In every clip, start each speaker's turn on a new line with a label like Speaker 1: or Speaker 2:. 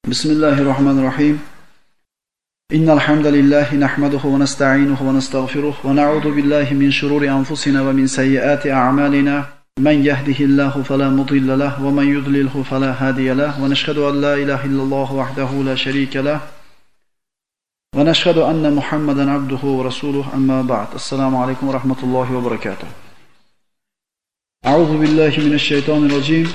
Speaker 1: بسم الله الرحمن الرحيم إن الحمد لله نحمده ونستعينه ونستغفره ونعوذ بالله من شرور أنفسنا ومن سيئات أعمالنا من يهده الله فلا مضل له ومن يضلله فلا هادي له ونشهد أن لا إله إلا الله وحده لا شريك له ونشهد أن محمدا عبده ورسوله أما بعد السلام عليكم ورحمة الله وبركاته أعوذ بالله من الشيطان الرجيم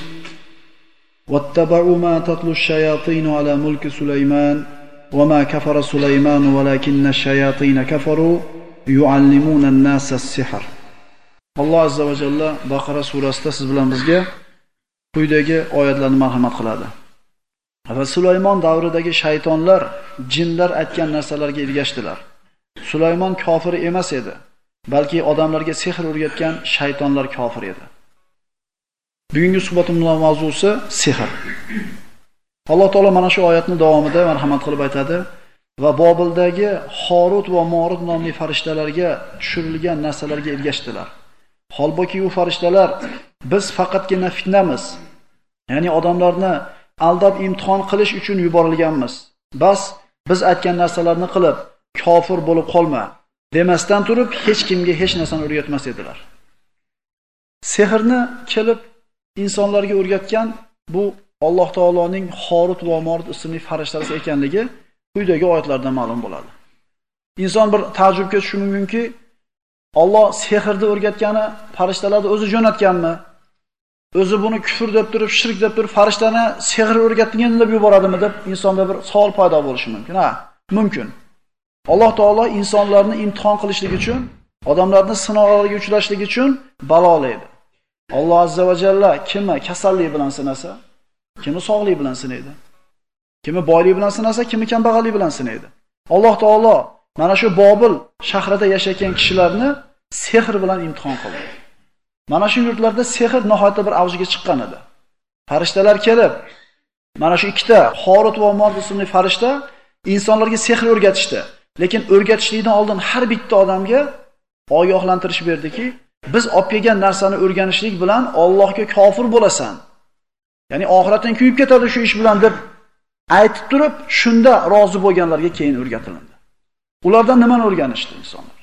Speaker 1: واتبعوا ما تتلو الشياطين على ملك سليمان وما كفر سليمان ولكن الشياطين كفروا يعلمون الناس السحر. Allah azza va jalla Baqara surasida siz bilan bizga quyidagi oyatlarni marhamat qiladi. Va Sulaymon davridagi shaytonlar, jinlar aytgan narsalarga ergashdilar. Sulaymon kofir emas edi, balki odamlarga sehr o'rgatgan shaytonlar kofir edi. Bugungi suhbatimizning mavzusi sehr. Alloh taolo mana shu oyatning davomida marhamat qilib aytadi va Bobildagi Horut va Morut nomli farishtalarga tushirilgan narsalarga ergashdilar. Holbuki u farishtalar biz faqatgina fitnamiz, ya'ni odamlarni aldab imtihon qilish uchun yuborilganmiz. Bas biz aytgan narsalarni qilib kofir bo'lib qolma demasdan turib hech kimga hech narsani o'rgatmas edilar. Sehrni kelib insonlarga o'rgatgan bu Alloh taoloning Horut va Morut ismli farishtalari ekanligi quyidagi oyatlardan ma'lum bo'ladi. Inson bir ta'jubga tushishi mumkinki, Alloh sehrni o'rgatgani farishtalarni o'zi jo'natganmi? O'zi buni kufr deb turib, shirk deb turib, farishtani sehr o'rgatgan deb yuboradimi deb insonda bir savol paydo bo'lishi mumkin. Ha, mumkin. Alloh taolo insonlarni imtihon qilishlik uchun, odamlarni sinovlarga uchrashlik uchun balolaydi. Alloh azza va jalla kimni kasallik bilan sinasa, kimni sog'lik bilan sinaydi. Kimni boylik bilan sinasa, kimni kambag'allik bilan sinaydi. Alloh taolo mana shu Bobil shahrida yashagan kishilarni sehr bilan imtihon qildi. Mana shu yurtlarda sehr nihoyatda bir avjiga chiqqan edi. Farishtalar kelib, mana shu ikkita Horut va Morut ismli farishta insonlarga sehr o'rgatishdi. Lekin o'rgatishlikdan oldin har bitta odamga ogohlantirish berdiki, biz olib kelgan narsani o'rganishlik bilan Allohga kofir bo'lasan. Ya'ni oxiratdan kuyib ketadi shu ish bilan deb aytib turib, shunda rozi bo'lganlarga keyin o'rgatildi. Ulardan nimani o'rganishdi insonlar?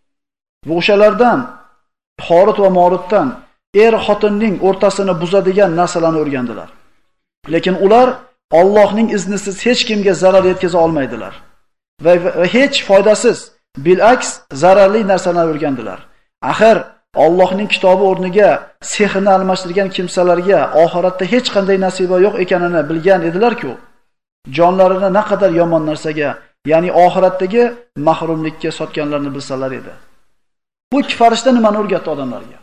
Speaker 1: Va o'shalardan Horut va Morutdan xotinning o'rtasini buzadigan narsalarni o'rgandilar. Lekin ular Allohning iznisiz hech kimga zarar yetkaza olmaydilar. Va hech foydasiz, bilaks zararli narsalarni o'rgandilar. Axir Allohning kitobi o'rniga sehrni almashtirgan kimsalarga oxiratda hech qanday nasiba yo'q ekanini bilgan edilar-ku, jonlarini naqadar yomon narsaga, ya'ni oxiratdagi mahrumlikka sotganlarni bilsalar edi. Bu ikki farishta nimani o'rgatdi odamlarga?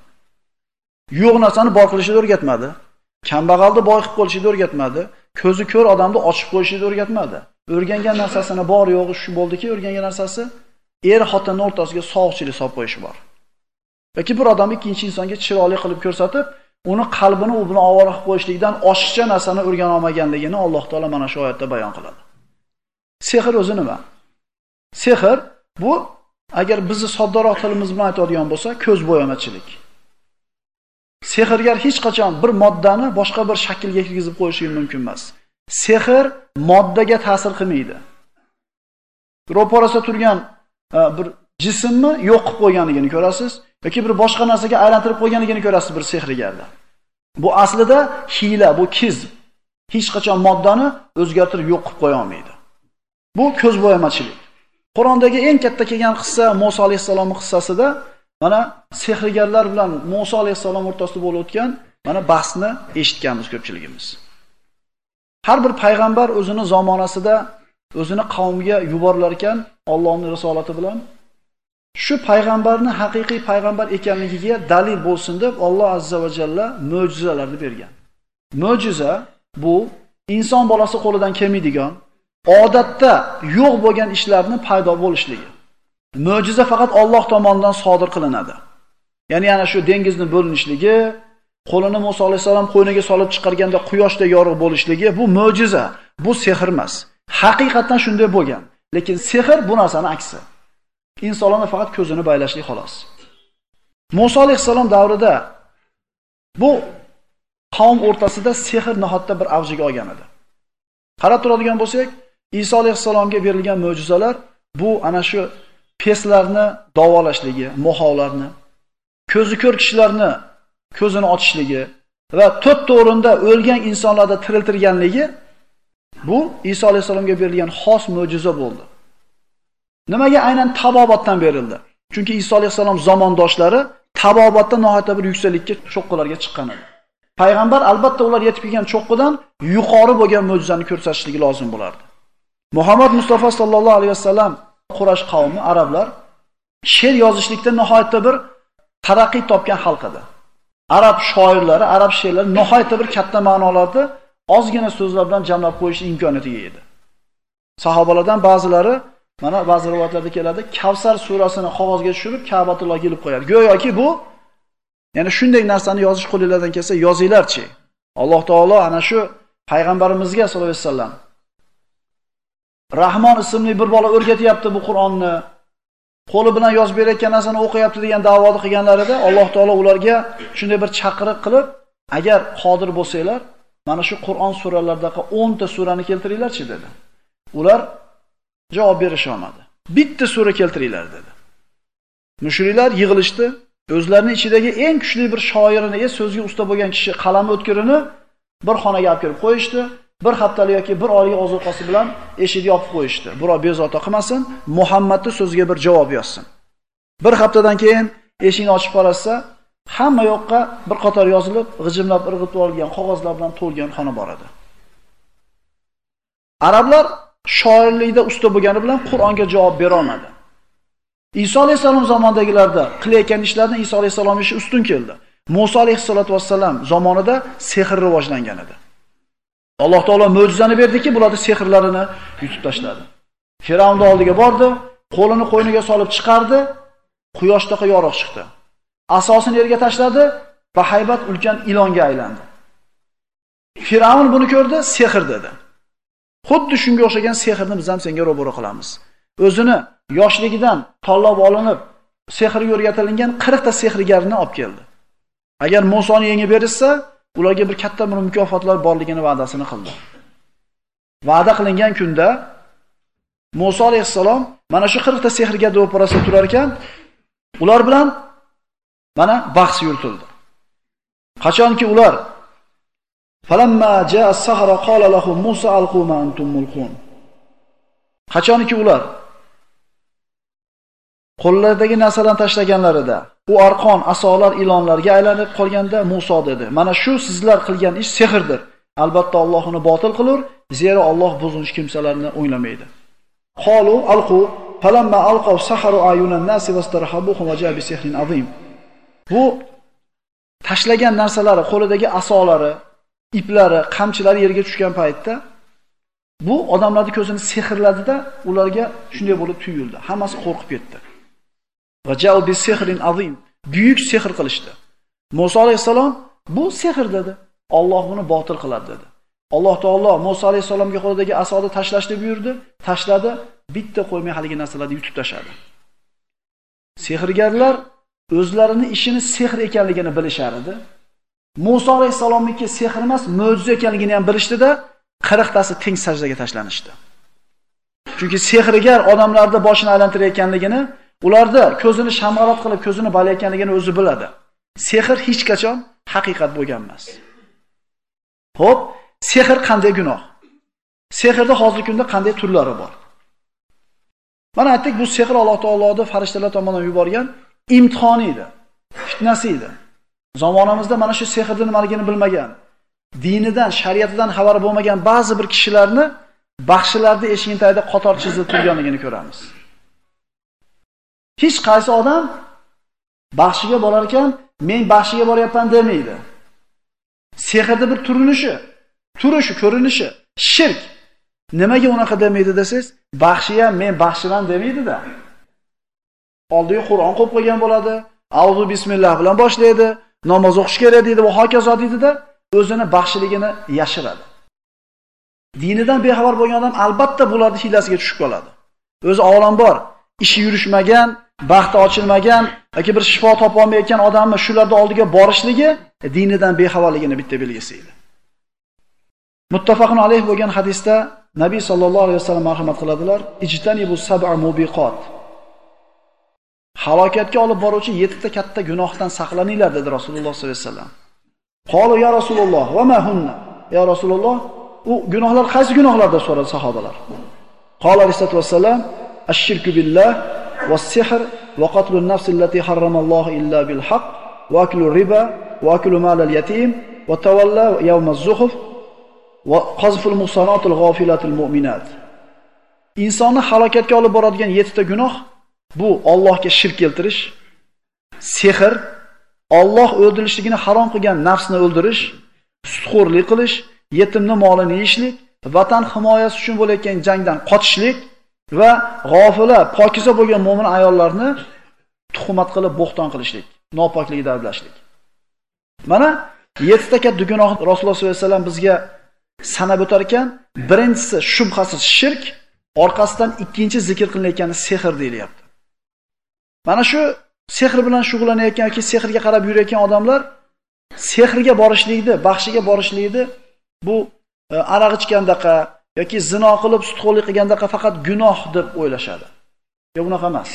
Speaker 1: Yo'q narsani bor qilishni o'rgatmadi, kambag'alni boy qilib qo'yishni o'rgatmadi, ko'zi ko'r odamni ochib qo'yishni o'rgatmadi. O'rgangan narsasini bor yo'g'i shu bo'ldiki, o'rgangan narsasi xotinning o'rtasiga sovuqchilik solib qo'yishi bor. Yoki bir odam ikkinchi insonga chiroyli qilib ko'rsatib, uni qalbini u bilan ovora qilib qo'yishlikdan oshiqcha narsani o'rgana olmaganligini Alloh taolo mana shu oyatda bayon qiladi. Sehr o'zi nima? Sehr bu agar bizni soddaroq tilimiz bilan aytadigan bo'lsa, ko'z bo'yamachilik. Sehrgar hech qachon bir moddani boshqa bir shaklga kirgizib qo'yishi mumkin emas. Sehr moddaga ta'sir qilmaydi. Ro'parasida turgan bir jismni yo'q qilib qo'yganligini ko'rasiz, yoki bir boshqa narsaga aylantirib qo'yganligini ko'rasiz bir sehrgarda. Bu aslida hiyla, bu kizb. Hech qachon moddani o'zgartirib yo'q qilib qo'ya olmaydi. Bu ko'z bo'yamachilik. Qur'ondagi eng katta kelgan qissa Musa alayhisolamning qissasida mana sehrgarlar bilan Musa alayhisalom o'rtasida bo'lib o'tgan mana bahsni eshitganmiz ko'pchiligimiz. Har bir payg'ambar o'zini zamonasida o'zini qavmiga yuborilar ekan Allohning risolati bilan shu payg'ambarni haqiqiy payg'ambar ekanligiga dalil bo'lsin deb Alloh azza va jalla mo'jizalarni bergan. Mo'jiza bu inson bolasi qo'lidan kelmaydigan, odatda yo'q bo'lgan ishlarni paydo bo'lishligi. Mo'jiza faqat Alloh tomonidan sodir qilinadi. Ya'ni ana shu dengizni bo'linishligi, qo'lini Musa alayhisalom qo'yniga solib chiqarganda quyoshda yorug' bo'lishligi bu mo'jiza, bu sehr emas. Haqiqatan shunday bo'lgan. Lekin sehr bu narsaning aksi. İnsanlarning faqat ko'zini baylashlik xolos. Musa alayhisalom davrida bu qavm o'rtasida sehr nihoyatda bir avjiga olgan edi. Qarab turadigan bo'lsak, Iso alayhissalomga berilgan mo'jizalar bu ana shu peslarni davolashligi, mohovlarni, ko'zi ko'r kishilarni ko'zini ochishligi va to'rtta o'rinda o'lgan insonlarni tiriltirganligi bu Iso alayhissalomga berilgan xos mo'jiza bo'ldi. Nimaga aynan tabobatdan berildi? Chunki Iso alayhissalom zamondoshlari tabobatda nihoyatda bir yuksaklikka, cho'qqilarga chiqqan edi. Payg'ambar albatta ular yetib kelgan cho'qqidan yuqori bo'lgan mo'jizani ko'rsatishligi lozim bo'lardi. Muhammad Mustafa sallallohu alayhi vasallam Quraysh qavmi, arablar she'r yozishlikda nihoyatda bir taraqqiy topgan xalq edi. Arab shoirlari, arab she'rlari nihoyatda bir katta ma'nolarni ozgina so'zlar bilan jamlab qo'yish imkoniyatiga ega edi. Sahobalardan ba'zilari, mana ba'zi rivoyatlarda keladi, Kavsar surasini qog'ozga tushirib Ka'batullohga ilib qo'yadi. Go'yoki bu, ya'ni shunday narsani yozish qo'lingizdan kelsa yozinglarchi. Alloh taolo ana shu payg'ambarimizga sollallohu alayhi vasallam Rahmon ismli bir bola o'rgatyapti bu Qur'onni. Qo'li bilan yozib berayotgan narsani o'qiyapti degan da'voni qilganlarida Alloh taolo ularga shunday bir chaqiriq qilib, agar qodir bo'lsanglar, mana shu Qur'on suralaridagi 10 ta surani keltiringlarchi dedi. Ular javob berisha olmadi. Bitta sura keltiringlar dedi. Mushriklar yig'ilishdi. O'zlarining ichidagi eng kuchli bir shoirini, so'zga usta bo'lgan kishi qalami o'tkirini bir xonaga olib kelib qo'yishdi. Bir haftalik yoki bir oylik ozuqasi bilan eshikni yopib qo'yishdi. Birov bezovta qilmasin, Muhammadning so'ziga bir javob yozsin. Bir haftadan keyin eshikni ochib qarasa, hamma yoqqa bir qator yozilib, g'ijimlab irg'itib olgan qog'ozlar bilan to'lgan xona bor edi. Arablar shoirlikda usta bo'lgani bilan Qur'onga javob bera olmadi. Iso alayhisalom zamondagilarda qilayotgan ishlardan Iso alayhisalom ishi ustun keldi. Musa alayhisolatu vassalam zamonida sehr rivojlangan edi. Alloh taolo mo'jizani berdiki, bularning sehrlarini yutib tashladi. Firavnning oldiga bordi, qo'lini qo'yniga solib chiqardi, quyoshdaqa yorug' chiqdi. Asosini yerga tashladi, bahaybat ulkan ilonga aylandi. Firavn buni ko'rdi, sehr dedi. Xuddi shunga o'xshagan sehrni biz ham senga ro'baro qilamiz. O'zini yoshligidan tanlab olinib, sehrga o'rgatilgan 40 ta sehrgarni olib keldi. Agar Musoni yengib berishsa, ularga bir katta bir mukofotlar borligini va'dasini qildi. Va'da qilingan kunda Musa alayhissalom mana shu 40 ta sehrga do'parasida turar ekan, ular bilan mana bahs yuritildi. Qachonki ular falamma jaa as-sahara qala lahum Musa alqu ma antum mulqun. Qachonki ular qo'llaridagi narsalarni tashlaganlarida u arqon, asolar ilonlarga aylanib qolganda Musa dedi: "Mana shu sizlar qilgan ish sehrdir. Albatta Alloh uni botil qilur, zero Alloh buzg'unchi kimsalarni o'ylamaydi." Qalu alqu falamma alqaw saharu ayunan nasi wastarhabuhum wa ja'a bi sihrin azim. Bu tashlagan narsalari, qo'lidagi asolari, iplari, qamchilari yerga tushgan paytda bu odamlarning ko'zini sehrladida, ularga shunday bo'lib tuyuldi. Hammasi qo'rqib ketdi. Va ja'u bi sihrin azim. Buyuk sehr qilishdi. Musa alayhisalom bu sehr dedi. Alloh buni botil qiladi dedi. Alloh taolo Musa alayhisalomga qo'lidagi asoni tashlashni buyurdi, tashladi, bitta qo'ymay haligi narsalarni yutib tashladi. Sehrgarlar o'zlarini ishini sehr ekanligini bilishar edi. Musa alayhisalomniki sehr emas, mo'jiza ekanligini ham bilishdi-da, 40 tasi teng sajdaga tashlanishdi. Chunki sehrgar odamlarning boshini aylantirayotganligini, ularda ko'zini shamg'alat qilib, ko'zini balayotganligini o'zi biladi. Sehr hech qachon haqiqat bo'lgan emas. Xo'p, sehr qanday gunoh? Sehrda hozirgi kunda qanday turlari bor? Mana aytdik, bu sehr Alloh taoloning farishtalar tomonidan yuborgan imtihoni edi, fitnasi edi. Zamonamizda mana shu sehrning nimaligini bilmagan, dinidan, shariatidan xabari bo'lmagan ba'zi bir kishilarni baxshilarda eshigini tagida qator chizib turganligini ko'ramiz. Hech qaysi odam baxshiga borar ekan, men baxshiga boryapman demaydi. Sehrda bir turishi, ko'rinishi shirk. Nimaga unaqa demaydi desangiz, baxshi ham men baxshiman demaydi-da. Oldiga Qur'on qo'yib qo'ygan bo'ladi, auzu bismillah bilan boshlaydi, namoz o'qish kerak deydi va hokazo deydi-da, o'zini baxshiligini yashiradi. Dinidan bexabar bo'lgan odam albatta bularning hilasiga tushib qoladi. O'zi avvalambor ishi yurishmagan, baxti ochilmagan yoki bir shifo topa olmayotgan odamni shularning oldiga borishligi dinidan bexabarligini bitta belgisi edi. Muttafaqun alayh bo'lgan hadisda Nabiy sallallohu alayhi vasallam marhamat qiladilar, ijtanibu sab'a mubiqat. Halokatga olib boruvchi 7 ta katta gunohdan saqlaninglar dedi Rasululloh sollallohu alayhi vasallam. Qolu ya Rasululloh va ma hunna? Ya Rasululloh, u gunohlar qaysi gunohlar deb so'radi sahobalar. Qala alayhi vasallam, ash-shirku billah was-sihr wa qatlun nafs allati harramallohu illa bil haqq wa aklu riba wa aklu mal al-yatim wa tawalla yawm az-zuhuf va qazful muhsanatil g'afilatil mu'minat. Insonni halokatga olib boradigan 7 ta gunoh bu Allohga shirk keltirish, sehr, Alloh o'ldirishligini harom qilgan nafsni o'ldirish, sudxo'rlik qilish, yetimni molini yeyishlik, vatan himoyasi uchun bo'layotgan jangdan qochishlik va g'ofila, pokiza bo'lgan mo'min ayollarni tuhmat qilib bo'xton qilishlik, nopoklikda ayblashlik. Mana 7 ta katta gunoh Rasululloh sollallohu alayhi vasallam bizga sanab o'tar ekan, birinchisi shubhasiz shirk, orqasidan ikkinchi zikr qilinayotgani sehr deyilyapti. Mana shu sehr bilan shug'ullanayotgan yoki sehrga qarab yurayotgan odamlar sehrga borishlikni, baxshiga borishlikni bu aroq ichgandaqa yoki zino qilib sudxo'rlik qilgandaqa faqat gunoh deb o'ylashadi. Yo'q, bunaqa emas.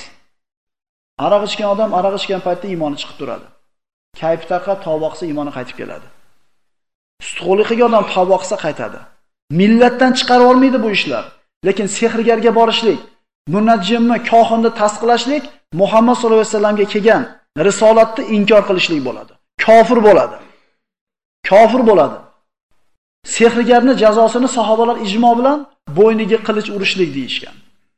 Speaker 1: Aroq ichgan odam aroq ichgan paytda iymoni chiqib turadi. Kayfi taqa tavba qilsa iymoni qaytib keladi. Sudxo'rlik qilgan odam tavba qilsa qaytadi. Millatdan chiqarib olmaydi bu ishlar. Lekin sehrgarga borishlik, munajjimni, kohinni tasdiqlashlik Muhammad sollallohu alayhi vasallamga kelgan risolatni inkor qilishlik bo'ladi. Kofir bo'ladi. Kofir bo'ladi. Sehrgarning jazosini sahobalar ijmo bilan bo'yniga qilich urishlik deyishgan.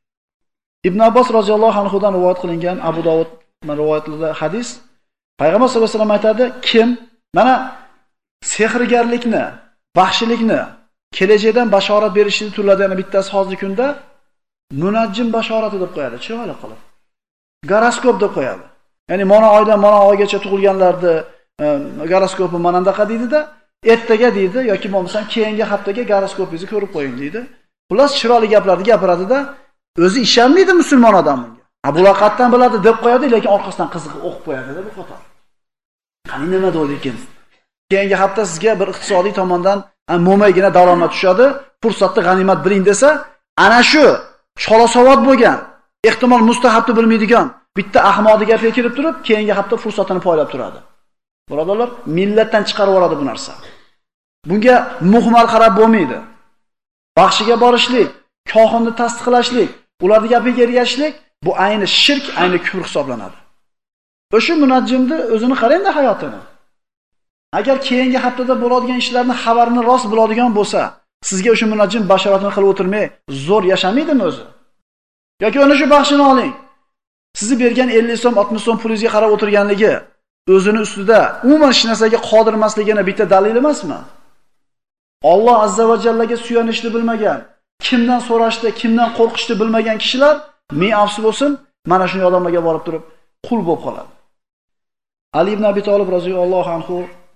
Speaker 1: Ibn Abbos roziyallohu anhu dan rivoyat qilingan Abu Dovud rivoyatida hadis, Payg'ambar sollallohu alayhi vasallam aytadi, kim mana sehrgarlikni, baxshilikni kelajakdan bashorat berishni turladigan bittasi hozirgi kunda munajjim bashorati deb qo'yadi, chiroyli qilib. Goroskop deb qo'yadi. Ya'ni mana oydan mana oygacha tug'ilganlarni goroskopi manandaqa deydi-da, ertaga deydi yoki bo'lmasa keyingi haftaga goroskopingizni ko'rib qo'ying deydi. Xullas chiroyli gaplarni gapiradi-da, o'zi ishonmaydi musulmon odam bunga. Bu laqatdan biladi deb qo'yadi, lekin orqasidan qiziqib o'qib qo'yadi-da bu qator. Qani nima deydi ekan? Keyingi hafta sizga bir iqtisodiy tomondan mo'maygina daromad tushadi, fursatni g'animat biling desa, ana shu cholasavod bo'lgan, ehtimol mustahabni bilmaydigan bitta ahmoqni gapga kirib turib, keyingi hafta fursatini poylab turadi. Birodarlar, millatdan chiqarib yuboradi bu narsa. Bunga muhmal qarab bo'lmaydi. Baxshiga borishlik, kohinni tasdiqlashlik, ularning gapiga ergashishlik bu ayni shirk, ayni kufr hisoblanadi. O'sha munajjimni o'zini qarangda hayotini. Agar keyingi haftada bo'ladigan ishlarni xabarini rost biladigan bo'lsa, sizga o'sha munajjim bashoratini qilib o'tirmay, zo'r yashamaydimi o'zi? Yoki ana shu baxshini oling. Sizni bergan 50 so'm, 60 so'm pulingizga qarab o'tirganligi o'zini ustida umuman hech narsaga qodir emasligini bitta dalil emasmi? Alloh azza va jallaga suyanishni bilmagan, kimdan so'rashni, kimdan qo'rqishni bilmagan kishilar ming afsus bo'lsin, mana shunday odamlarga borib turib qul bo'lib qoladi. Ali ibn Abi Talib roziyallohu anhu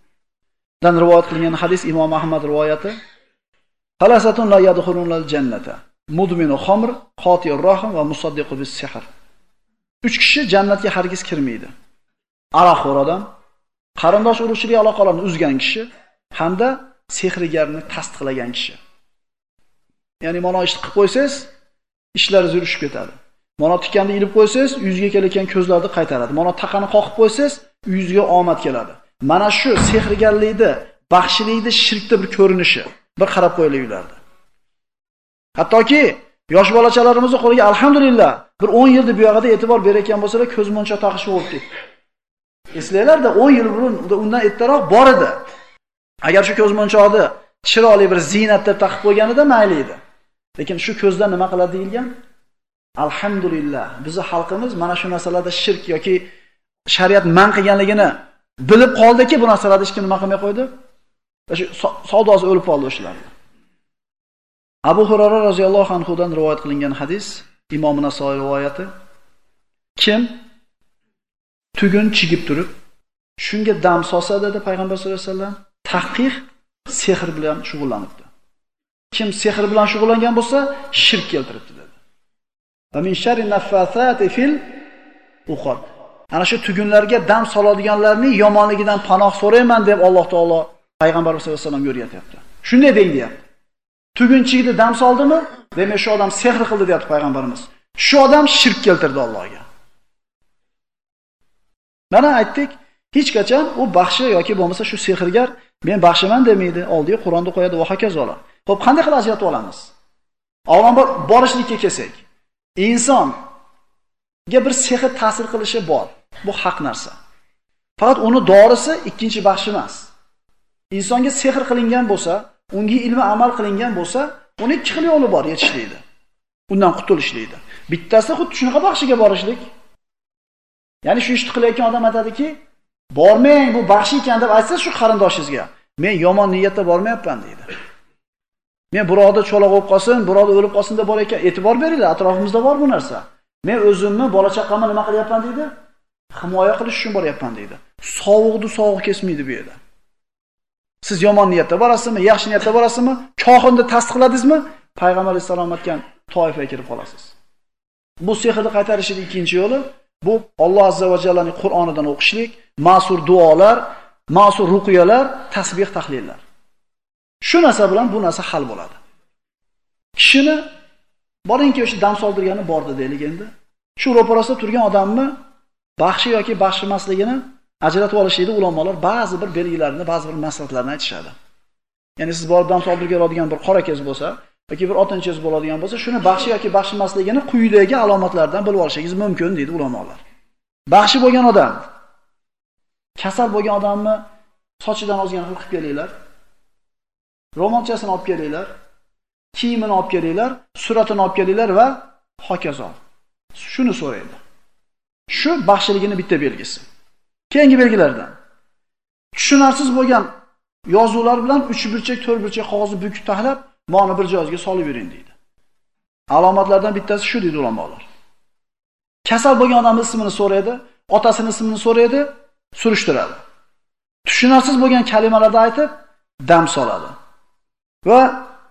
Speaker 1: dan rivoyat qilingan hadis Imom Ahmad rivoyati. Salasatun la yadkhulunal jannata. Mudminu khamr, qatir rahim va musaddiqu bis-sihr. 3 kishi jannatga hargiz kirmaydi. Aroqxo'r odam, qarindosh urug'chilik aloqalarini uzgan kishi hamda sehrgarni tasdiqlagan kishi. Ya'ni mana ishni qilib qo'ysangiz, ishlaringiz yurishib ketadi. Mana tikanni ilib qo'ysangiz, yuzga kelayotgan ko'zlarni qaytaradi. Mana taqani qoqib qo'ysangiz, yuzga omad keladi. Mana shu sehrgarlikni, baxshilikni shirkda bir ko'rinishi. Bir qarab qo'yilaylardi. Hattoki yosh bolachalarimizni qo'liga alhamdulillah bir 10 yilda bu yoqda e'tibor berayotgan bo'lsalar, ko'zmoncha taqishib olib ketdi. Eslaylarda 10 yil burun undan ertaroq bor edi. Agar shu ko'zmonchoqni chiroyli bir ziynat deb taqib qo'yganida mayli edi. Lekin shu ko'zdan nima qiladi deyilgan? Alhamdulillah, bizning xalqimiz mana shu narsalarda shirk yoki shariat man qilganligini bilib qoldiki, bu narsalarni hech kim nima qilmay qo'ydi. Shu savdosi o'lib qoldi o'shalarga. Abu Hurayra roziyallohu anhu dan rivoyat qilingan hadis, Imom Nasoiy rivoyati. Kim tugun chigib turib, shunga dam solsa dedi Payg'ambar sollallohu alayhi vasallam, tahqiq sehr bilan shug'ullanibdi. Kim sehr bilan shug'ullangan bo'lsa, shirk keltiribdi dedi. Va min sharri naffathati fil uqad. Ana shu tugunlarga dam soladiganlarning yomonligidan panoh so'rayman deb Alloh taolo Payg'ambar sollallohu alayhi vasallam o'rgatyapti. Shunday deng deyapti. Tugunchiga dam soldimi? Demak, shu odam sehr qildi deyapti payg'ambarimiz. Shu odam shirk keltirdi Allohga. Mana aytdik, hech qachon u baxshi yoki bo'lmasa shu sehrgar men baxshiman demaydi, oldiga Qur'onni qo'yadi va hokazolar. Xo'p, qanday qilib ajratib olamiz? Avvalambor borishlikka kelsak, insonga bir sehr ta'sir qilishi bor. Bu haq narsa. Faqat uni dorisi ikkinchi baxshi emas. Insonga sehr qilingan bo'lsa, unga ilmi amal qilingan bo'lsa, uning ikki xil yo'li bor yetishlikda. Undan qutulishlikda. Bittasi xuddi shunaqa baxshiga borishlik. Ya'ni shu ishni qilayotgan odam aytadiki, "Bormang, bu baxshi ekan" deb aytsa shu qarindoshingizga, "Men yomon niyatda bormayapman" deydi. "Men birovda cho'loq bo'lib qolsin, birovda o'lib qolsin deb bor ekan, e'tibor beringlar, atrofimizda bor bu narsa. Men o'zimni, bola chaqamni nima qilyapman" deydi? "Himoya qilish uchun boryapman" deydi. Sovuq kesmaydi bu yerda. Siz yomon niyatda borasizmi, yaxshi niyatda borasizmi, kohinni tasdiqladingizmi, payg'ambar alayhisalom aytgan toifaga kirib qolasiz. Bu sehrni qaytarishning ikkinchi yo'li bu Alloh azza va jallaning Qur'onidan o'qishlik, ma'sur duolar, ma'sur ruqyalar, tasbih tahlillar. Shu narsa bilan bu narsa hal bo'ladi. Kishini boringki o'sha dam soldirgani bordi deylik endi. Shu ro'parasida turgan odamni baxshi yoki baxshi emasligini ajratib olishida ulamolar ba'zi bir belgilarini, ba'zi bir maslahatlarni aytishadi. Ya'ni siz borib dam soldirib oladigan bir qora kez bo'lsa, yoki bir otinchiz bo'ladigan bo'lsa, shuni baxshi yoki baxshi emasligini quyidagi alomatlardan bilib olishingiz mumkin deydi ulamolar. Baxshi bo'lgan odam, kasal bo'lgan odamni sochidan ozgina qilib kelinglar. Ro'molchasini olib kelinglar, kiyimini olib kelinglar, suratini olib kelinglar va hokazo. Shuni so'raydi. Shu baxshiligini bitta belgisi. Keyingi belgilardan tushunarsiz bo'lgan yozuvlar bilan 3 burchak, 4 burchak qog'ozni bukib tahlab, ma'ni bir joyga solib yuring deydi. Alomatlardan bittasi shu deydi ulamolar. Kasal bo'lgan odamning ismini so'raydi, otasining ismini so'raydi, surishtiradi. Tushunarsiz bo'lgan kalimalarni aytib, dam soladi. Va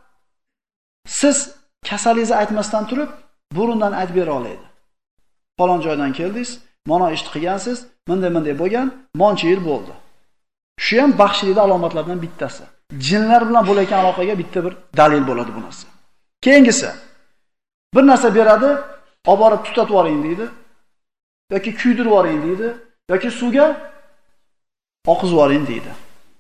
Speaker 1: siz kasalingizni aytmasdan turib, burundan aytib bera oladi. Falon joydan keldingiz, mana ishni qilgansiz, bunday bo'lgan, moncha yil bo'ldi. Shu ham baxshilikning alomatlaridan bittasi. Jinlar bilan bo'layotgan aloqaga bitta bir dalil bo'ladi bu narsa. Keyingisi bir narsa beradi, olib borib tutatib oling deydi, yoki kuydirib oling deydi, yoki suvga oqizib oling deydi.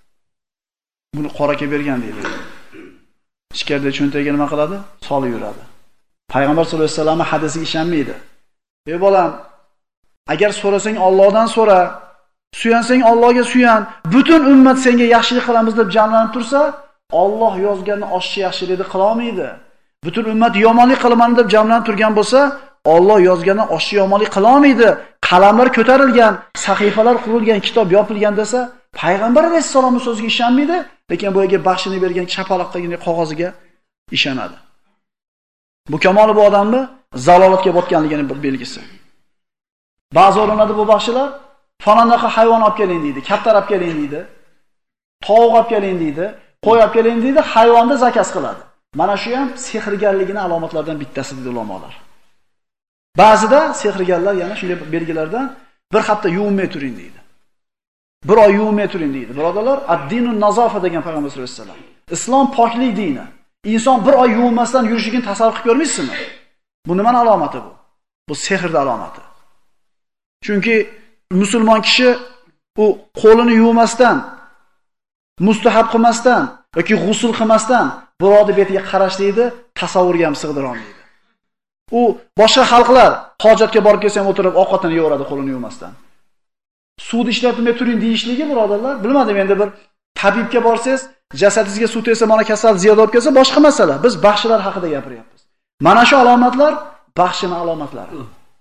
Speaker 1: Buni qoraga bergan deydi. Ichkarida cho'ntagiga nima qiladi? Solib yuradi. Payg'ambar sollallohu alayhi vasallam hadisiga ishonmaydi. Ey bolam, agar so'rasang Allohdan so'ra, suyansang Allohga suyan, butun ummat senga yaxshilik qilamiz deb jamlanib tursa, Alloh yozganni oshchi yaxshilikni qila olmaydi. Butun ummat yomonlik qilaman deb jamlanib turgan bo'lsa, Alloh yozganni oshchi yomonlik qila olmaydi. Qalamlar ko'tarilgan, sahifalar qurilgan, kitob yopilgan desa, payg'ambar alayhisolamning so'ziga ishonmaydi, lekin bu yerga baxshini bergan chapaloqdagi qog'oziga ishonadi. Bu kamoli bu odamni zalolatga botganligining bir belgisi. Ba'zi o'rinlarda bu baxshilar falondaqa hayvon olib keling deydi, kaptar olib keling deydi, tovuq olib keling deydi, qo'y olib keling deydi, hayvonni zakaz qiladi. Mana shu ham sehrgarligining alomatlaridan bittasi dedi ulamolar. Ba'zida sehrgarlar yana shunday belgilardan bir hafta yuvinmay turing deydi. Bir oy yuvinmay turing deydi. Birodarlar, ad-dinun nazofa degan payg'ambar sollallohu alayhi vasallam. Islom poklik dini. Inson bir oy yuvinmasdan yurishligini tasavvur qilib ko'rmaysizmi? Bu nima alomati bu? Bu sehrning alomati. Chunki musulmon kishi u qo'lini yuvmasdan, mustahab qilmasdan yoki g'usl qilmasdan birovning betiga qarashlikni tasavvurga ham sig'dira olmaydi. U boshqa xalqlar hojatga borib kelsa ham o'tirib ovqatini yevoradi qo'lini yuvmasdan. Suvni ishlatmay turing deyishligi birodarlar, bilmadim endi bir tabibga borsangiz, jasadingizga suv tegsa, mana kasal ziyoda bo'lib kelsa boshqa masala. Biz baxshilar haqida gapiryapmiz. Mana shu alomatlar baxshining alomatlari.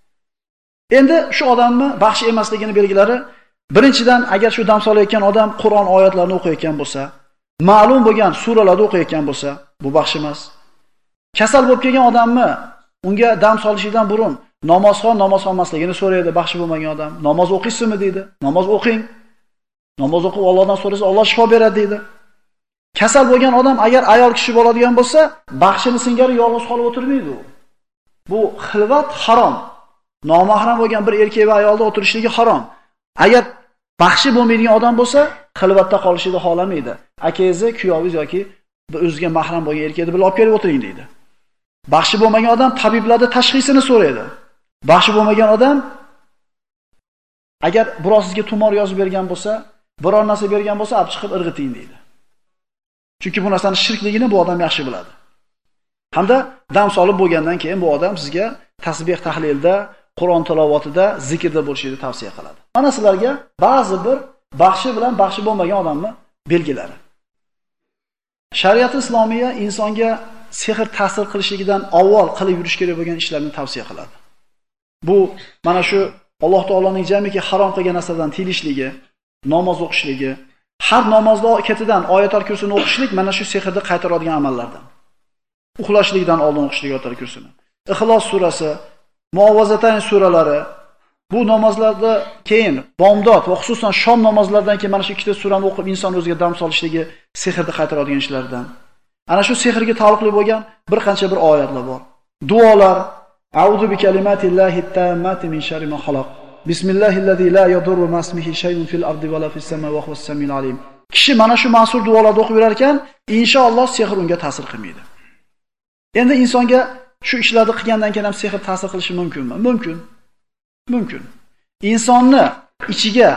Speaker 1: Endi shu odamni baxshi emasligini belgilari, birinchidan agar shu dam solayotgan odam Qur'on oyatlarini o'qiyotgan bo'lsa, ma'lum bo'lgan suralarni o'qiyotgan bo'lsa, bu baxshi emas. Kasal bo'lib kelgan odamni unga dam solishidan burun namoz olmasligini so'raydi baxshi bo'lmagan odam. Namoz o'qiysizmi deydi. Namoz o'qing. Namoz o'qib Allohdan so'rasa Alloh shifo beradi deydi. Kasal bo'lgan odam agar ayol kishi bo'ladigan bo'lsa, baxshini singari yolg'iz qolib o'tirmaydi u. Bu xilvat harom. Nomahram bo'lgan bir erkak va ayolda o'tirishligi harom. Agar baxshi bo'lmaydigan odam bo'lsa, xilvatda qolishini xohlamaydi. Akangiz, kuyovingiz yoki bir o'ziga mahram bo'lgan erkakni bir olib kelib o'tiring deydi. Baxshi bo'lmagan odam tabiblarning tashxisini so'raydi. Baxshi bo'lmagan odam agar birov sizga tumor yozib bergan bo'lsa, biror narsa bergan bo'lsa, olib chiqib irg'iting deydi. Chunki bu narsaning shirkligini bu odam yaxshi biladi. Hamda dam solib bo'lgandan keyin bu odam sizga tasbih tahlilda, Qur'on tilovatida, zikrda bo'lishni tavsiya qiladi. Mana sizlarga ba'zi bir baxshi bilan baxshi bo'lmagan odamni belgilari. Shariat islomiya insonga sehr ta'sir qilishligidan avval qilib yurish kerak bo'lgan ishlarni tavsiya qiladi. Bu mana shu Alloh taoloning jamiki harom qilgan narsadan tiyilishligi, namoz o'qishligi, har namozda ketidan oyatul kursini o'qishlik mana shu sehrni qaytaradigan amallardan. Uxlashlikdan oldin o'qishlik oyatul kursini. Ixlos surasi, Muovazatayn suralari, bu namozlarda keyin bomdod va xususan shom namozlaridan keyin mana shu ikkita surani o'qib inson o'ziga dam solishligi sehrni qaytaradigan ishlardan. Ana shu sehrga taalluqli bo'lgan bir qancha bir oyatlar bor. Duolar: A'udhu bi kalimatillahi tammati min sharri ma xalaq. Bismillahillazi la yadurru ma ismihi shay'un fil ardi va la fis samai va huwas samiul alim. Kishi mana shu ma'sur duolarni o'qib yurar ekan, inshaalloh sehr unga ta'sir qilmaydi. Endi insonga shu ishlarni qilgandan keyin ham sehr ta'sir qilishi mumkinmi? Mumkin. Insonni ichiga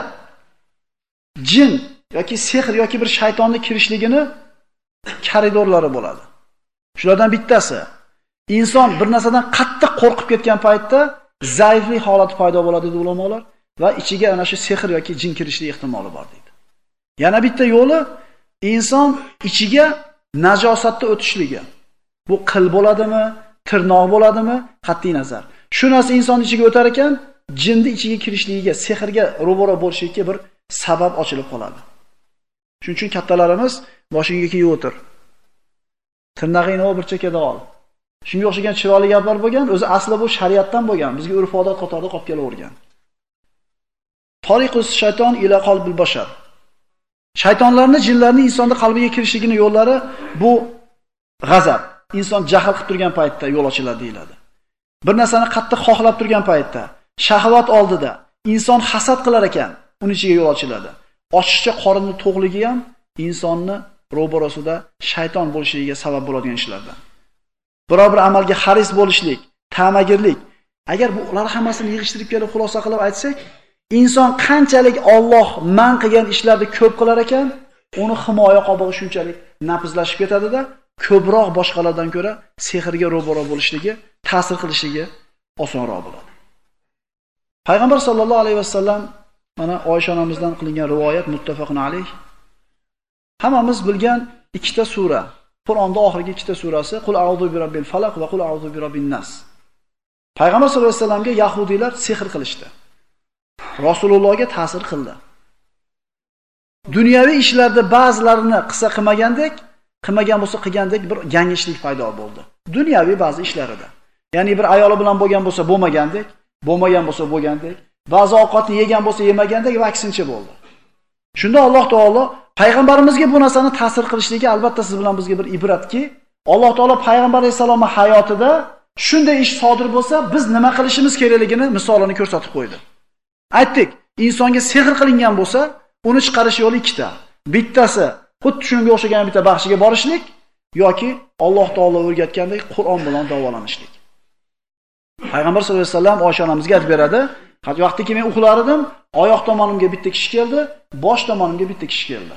Speaker 1: jin yoki sehr yoki bir shaytonning kirishligini koridorlari bo'ladi. Shulardan bittasi, inson bir narsadan qattiq qo'rqib ketgan paytda zaiflik holati paydo bo'ladi dedi ulamolar va ichiga ana shu sehr yoki jin kirishlik ehtimoli bor deydi. Yana bitta yo'li inson ichiga najosatni o'tishligi. Bu qil bo'ladimi, tirnoq bo'ladimi, qat'iy nazar. Shu narsa inson ichiga o'tar ekan, jinni ichiga kirishligiga, sehrga ro'baro bo'lishiga bir sabab ochilib qoladi. Shuning uchun kattalarimiz boshingga kiyib o'tir. Tirnog'ingni bir chekkada ol. Shunga o'xshagan chiroyli gaplar bo'lgan, o'zi asli bu shariatdan bo'lgan, bizga urf-odat qatorida qolib kelavergan. Tariqus shayton ila qalbil bashar. Shaytonlarni, jinlarning insonning qalbiga kirishligining yo'llari bu g'azab. Inson jahl qilib turgan paytda yo'l ochiladi deyiladi. Bir narsani qattiq xohlab turgan paytda, shahvat oldida inson hasad qilar ekan, uning ichiga yo'l ochiladi. Ochiqcha qorinning to'qligi ham insonni ro'barosida shayton bo'lishiga sabab bo'ladigan ishlardan. Biror bir amalga haris bo'lishlik, ta'magirlik. Agar bu ular hammasini yig'ishtirib kelib xulosa qilib aytsak, inson qanchalik Alloh man qilgan ishlarni ko'p qilar ekan, uni himoya qobig'i shunchalik nafizlashib ketadi-da, ko'proq boshqalardan ko'ra sehrga ro'baro bo'lishligi, ta'sir qilishligi osonroq bo'ladi. Payg'ambar sollallohu alayhi vasallam mana Oysha onamizdan qilingan rivoyat muttafaqun alayh. Hammamiz bilgan ikkita sura. Qur'onda oxirgi ikkita surasi Qul a'udhu bi robbil falaq va Qul a'udhu bi robbin nas. Payg'ambar sollallohu alayhi vasallamga yahudiylar sehr qilishdi. Rasulullohga ta'sir qildi. Dunyoviy ishlarda ba'zilarini qilsa qilmagan bo'lsa qilgandek bir yanglishlik paydo bo'ldi. Dunyoviy ba'zi ishlarida. Ya'ni bir ayoli bilan bo'lgan bo'lsa bo'lmagandek, bo'lmagan bo'lsa bo'lgandek, ba'zi ovqatni yegan bo'lsa yemagandek va aksincha bo'ldi. Shunda Alloh taolo payg'ambarimizga bu narsani ta'sir qilishligi albatta siz bilan bizga bir ibratki, Alloh taolo payg'ambar alayhisolamning hayotida shunday ish sodir bo'lsa, biz nima qilishimiz kerakligini misolini ko'rsatib qo'ydi. Aytdik, insonga sehr qilingan bo'lsa, uni chiqarish yo'li ikkita. Bittasi xuddi shunga o'xshagan bitta baxshiga borishlik yoki Alloh taolo o'rgatgandek Qur'on bilan davolanishlik. Payg'ambar sollallohu alayhi vasallam Oysha onamizga aytib beradi, vaqtiki men uxlar edim, oyoq tomonimga bitta kishi keldi, bosh tomonimga bitta kishi keldi.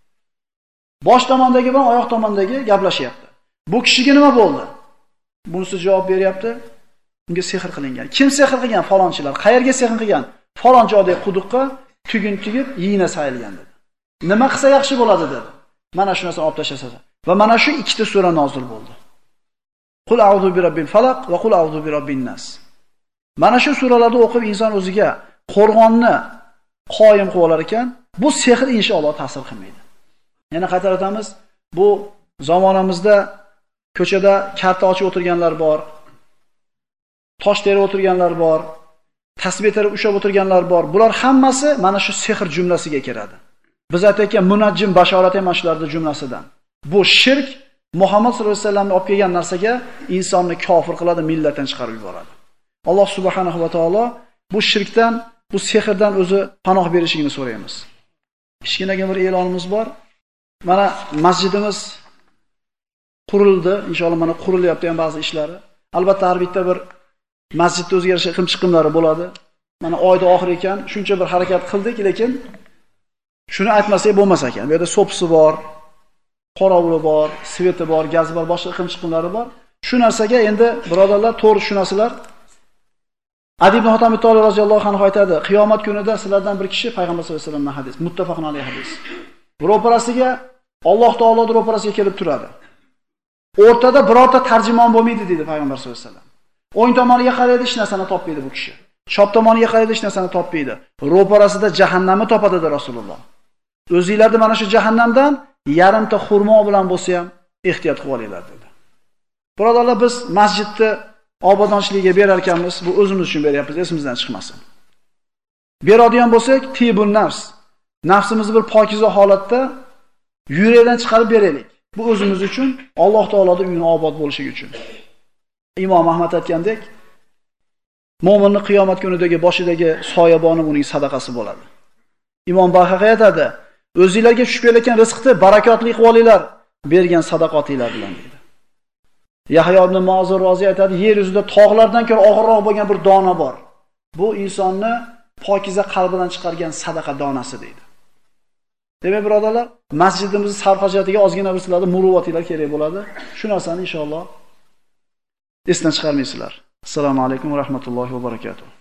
Speaker 1: Bosh tomondagi bilan oyoq tomondagi gaplashyapti. Bu kishiga nima bo'ldi? Bunisi javob beryapti. Unga sehr qilingan. Kim sehr qilgan? Falonchilar. Qayerga sehr qilgan? Falon joydagi quduqqa tugun tugib, yina sayilgan dedi. Nima qilsa yaxshi bo'ladi dedi. Mana shu narsani olib tashlasa. Va mana shu ikkita sura nozil bo'ldi. Qul a'udhu bi robbil falaq va qul a'udhu bi robbin nas. Mana shu suralarni o'qib inson o'ziga qo'rg'onni qoyim qilib olar ekan, bu sehr inshaalloh ta'sir qilmaydi. Yana qaytaratamiz, bu zamonamizda ko'chada karta ochib o'tirganlar bor, tosh terib o'tirganlar bor, tasbih terib ushlab o'tirganlar bor. Bular hammasi mana shu sehr jumlasiga kiradi. Biz aytayotgan munajjim bashorat ham shularning jumlasidan. Bu shirk Muhammad sollallohu alayhi vasallamning olib kelgan narsaga insonni kofir qiladi, millatdan chiqarib yuboradi. Alloh subhanahu va taolo bu shirkdan, bu sehrdan o'zi panoh berishini so'raymiz. Kichkinaga bir e'lonimiz bor. Mana masjidimiz qurildi. Inshaalloh mana qurilyapti ham ba'zi ishlari. Albatta har bitta bir masjidda o'zgarish chiqimlari bo'ladi. Mana oyda oxir ekan, shuncha bir harakat qildik, lekin shuni aytmasak bo'lmas ekan. Bu yerda so'pisi bor, qorovuli bor, sveti bor, gazi bor, boshqa chiqimlari bor. Shu narsaga endi birodarlar to'g'ri tushunasizlar. Adi ibn Hotam Toliy roziyallohu anhu aytadi, qiyomat kunida sizlardan bir kishi payg'ambar sollallohu alayhi vasallamning hadis, muttafaqun alayhi hadis. Ro'parasiga Alloh taoloning ro'parasiga kelib turadi. O'rtada birorta tarjimon bo'lmaydi dedi payg'ambar sollallohu alayhi vasallam. O'ng tomoniga qaraydi, hech narsani topmaydi bu kishi. Chap tomoniga qaraydi, hech narsani topmaydi. Ro'parasida jahannamni topadi dedi Rasululloh. O'zingizlarni mana shu jahannamdan yarimta xurmo bilan bo'lsa ham ehtiyot qilib olinglar dedi. Birodarlar, biz masjidni obodonchiligiga berar ekanmiz, bu o'zimiz uchun beryapmiz, esimizdan chiqmasin. Beradigan bo'lsak, tibun nafs. Nafsimizni bir pokiza holatda yurakdan chiqarib beraylik. Bu o'zimiz uchun, Alloh taoloning uyini obod bo'lishi uchun. Imom Ahmad aytgandek, mo'minning qiyomat kunidagi boshidagi soyaboni uning sadaqasi bo'ladi. Imom Bahaqi aytadi, o'zingizlarga tushib kelayotgan rizqni barakotli qilib olinglar, bergan sadaqotinglar bilan dedi. Yahyo ibn Mu'ozir rozi aytadi, yer yuzida tog'lardan ko'ra og'irroq bo'lgan bir dona bor. Bu insonni pokiza qalbidan chiqargan sadaqa donasi deydi. Demak, birodarlar, masjidimizni sarf-xarajatiga ozgina bir sizlarga muruvvatinglar kerak bo'ladi. Shu narsani inshaalloh esdan chiqarmaysizlar. Assalomu alaykum va rahmatullohi va barakatuh.